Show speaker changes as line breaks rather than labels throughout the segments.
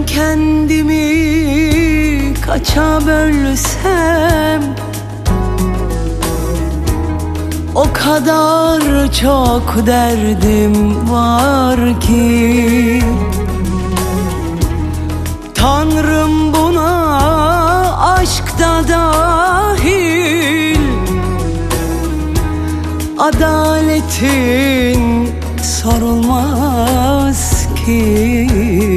kendimi kaça bölsem o kadar çok derdim var ki Tanrım buna aşk da dahil. Adaletin sorulmaz ki.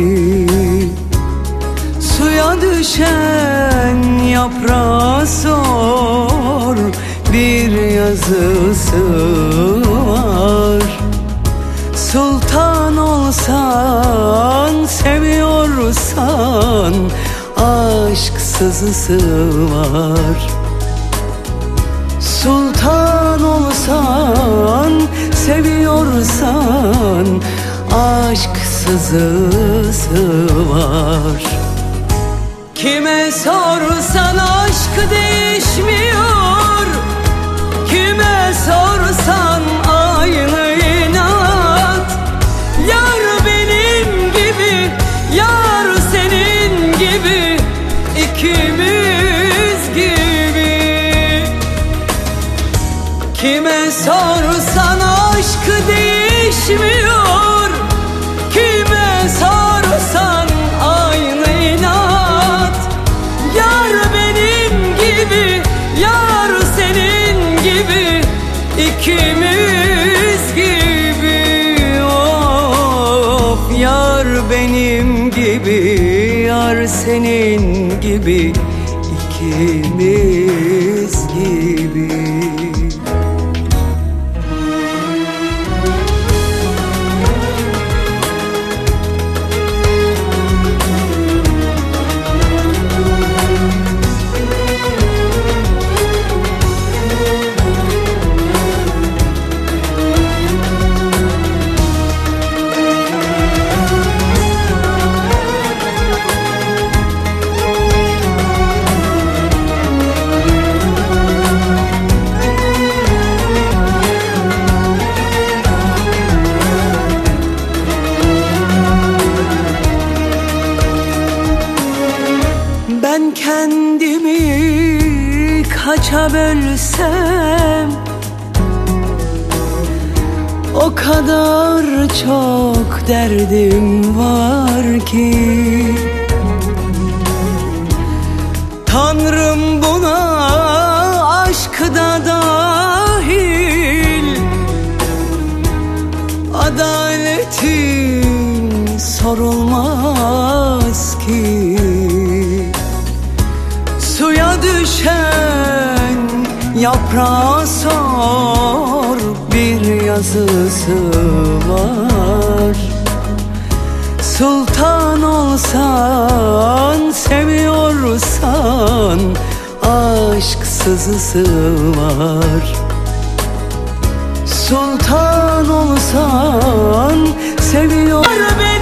Suya düşen yaprağa sor, bir yazısı var. Sultan olsan, seviyorsan aşk sızısı var. Sultan olsan, seviyorsan aşk sızısı var. Kime sorsan aşk değişmiyor, kime sorsan aynı inat. Yar benim gibi, yar senin gibi, ikimiz gibi. Kime sorsan aşk değişmiyor, kime sorsan aynı inat. Yar benim gibi, yar senin gibi, ikimiz gibi. Of, yar benim gibi, yar senin gibi, ikimiz gibi. Ben kendimi kaça bölsem o kadar çok derdim var ki Tanrım buna aşk da dahil. Adaletin sorulmaz ki. Suya düşen yaprağa sor, bir yazısı var. Sultan olsan, seviyorsan aşk sızısı var. Sultan olsan, seviyorsan